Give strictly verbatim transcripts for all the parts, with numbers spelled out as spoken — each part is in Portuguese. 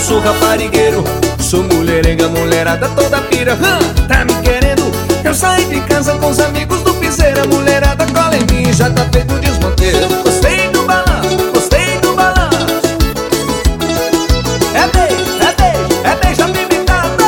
sou raparigueiro, sou mulherenga, mulherada toda pira. Hã, tá me querendo? Eu saí de casa com os amigos do piseiro. A mulherada cola em mim, já tá feito desmanteiro. Gostei do balanço, gostei do balanço. É beijo, é beijo, é beijo apimentado.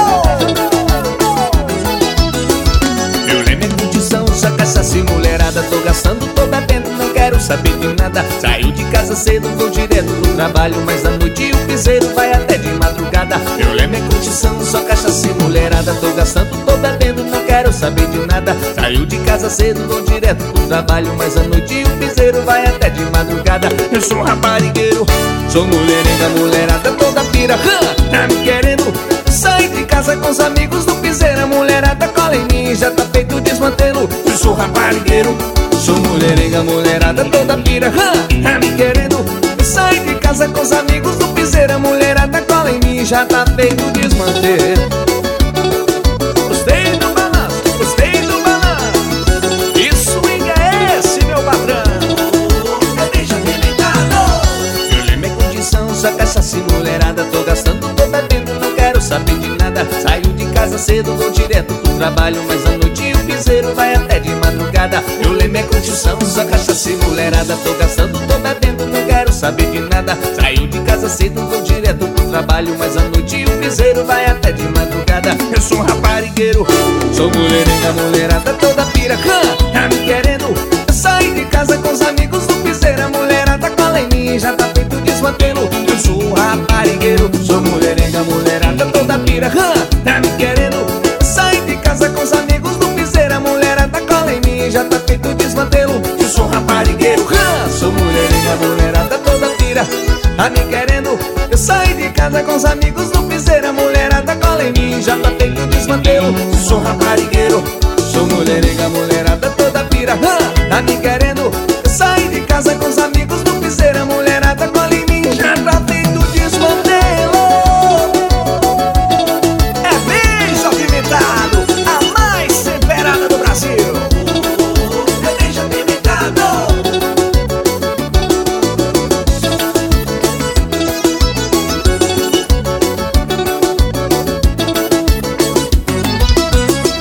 Meu leme é condição, só cachaça e mulherada. Tô gastando, tô bebendo, não quero saber de nada. Saiu de casa cedo, vou direto pro trabalho, mas à noite o piseiro vai até de madrugada. Meu leme é condição, só cachaça e mulherada. Tô gastando, tô bebendo, não quero saber de nada. Saiu de casa cedo, vou direto pro trabalho, mas à noite o piseiro vai até de madrugada. Eu sou raparigueiro, sou mulherenga, mulherada toda pira. Hã, tá me querendo? Saí de casa com os amigos do piseiro. A mulherada cola em mim, já tá feito desmantelo. Eu sou raparigueiro, sou mulherenga, mulherada toda pira. Hã, tá me querendo? Saí de casa com os amigos do piseiro. A mulherada cola em mim, já tá feito desmantelo. Gostei do balanço, gostei do balanço. Que swing é esse, meu patrão? É beijo apimentado. Meu leme é condição, só cachaça e mulherada. Tô gastando, tô bebendo, não quero saber de nada. Saio de casa cedo, vou direto pro trabalho, mas à noite o piseiro vai até de madrugada. Meu leme é condição, só cachaça e mulherada. Tô gastando, tô bebendo, não quero saber de nada. Saio de casa cedo, vou direto pro trabalho, mas à noite o piseiro vai até de madrugada. Eu sou raparigueiro, sou mulherenga, mulherada toda pira. Hã, tá me querendo? Eu saí de casa com os amigos do piseiro. A mulherada cola em mim, já tá feito desmantelo. Eu sou raparigueiro, sou mulherenga, mulherada toda pira. Hã, tá me querendo? Eu saí de casa com os amigos do piseiro. A mulherada cola em mim, já tá feito desmantelo. Eu sou raparigueiro, hã, sou mulherenga, mulherada toda pira. Tá me querendo? Eu saí de casa com os amigos do piseiro. A mulherada cola em mim, já tá feito desmantelo. Eu sou raparigueiro, sou mulherenga, mulherada toda pira. Hã, tá me querendo? Eu saí de casa com os amigos do piseiro. A mulherada